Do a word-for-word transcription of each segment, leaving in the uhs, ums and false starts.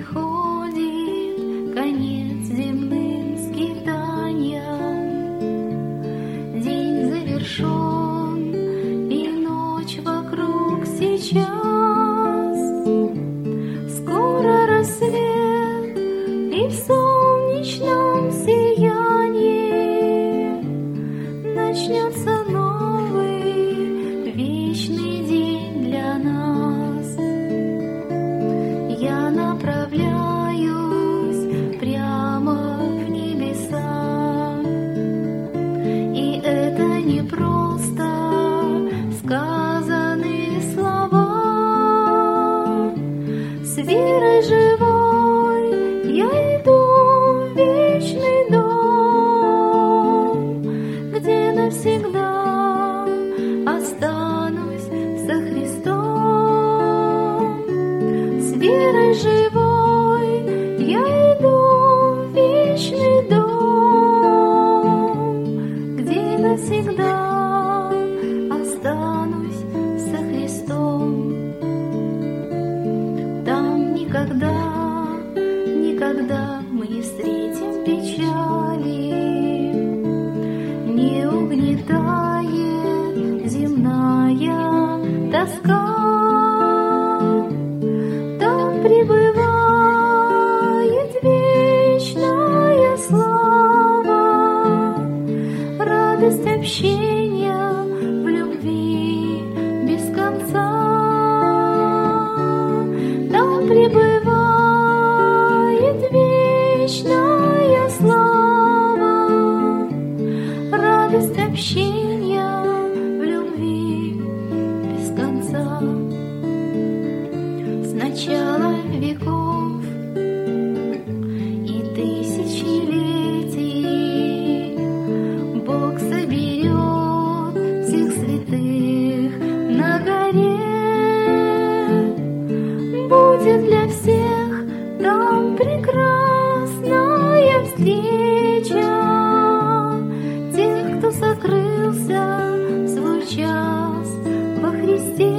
приходит конец земным скитаниям. День завершен, и ночь вокруг сейчас. Скоро рассвет, и в солнечном сиянии начнется новый вечный день для нас. Я направляюсь прямо в небеса, и это не просто сказанные слова. С верой живой я иду в вечный дом, где навсегда останусь со Христом. С верой живой я иду в вечный дом, где навсегда останусь со Христом. Там никогда, никогда мы не встретим печали, не угнетает земная тоска. Там пребывает вечная слава, радость общения в любви без конца. Там пребывает вечная слава, радость общения в любви без конца. С начала веков и тысячелетий Бог соберет всех святых на горе. Будет для всех там прекрасная встреча тех, кто сокрылся в свой час во Христе.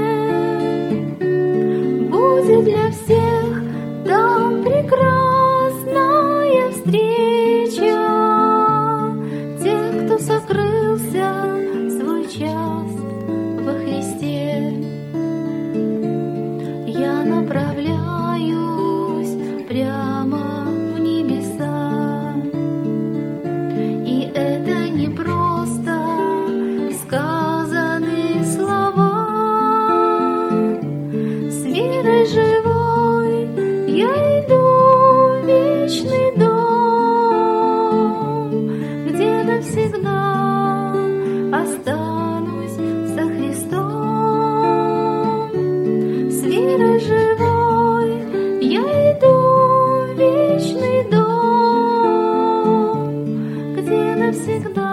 Будет для всех там прекрасная встреча тех, кто сокрылся в свой час во Христе. Я направляюсь прямо в небеса, и это не просто сказанные слова. С верой живой я иду в вечный дом, где навсегда останусь со Христом. С верой живой я иду в вечный дом, где навсегда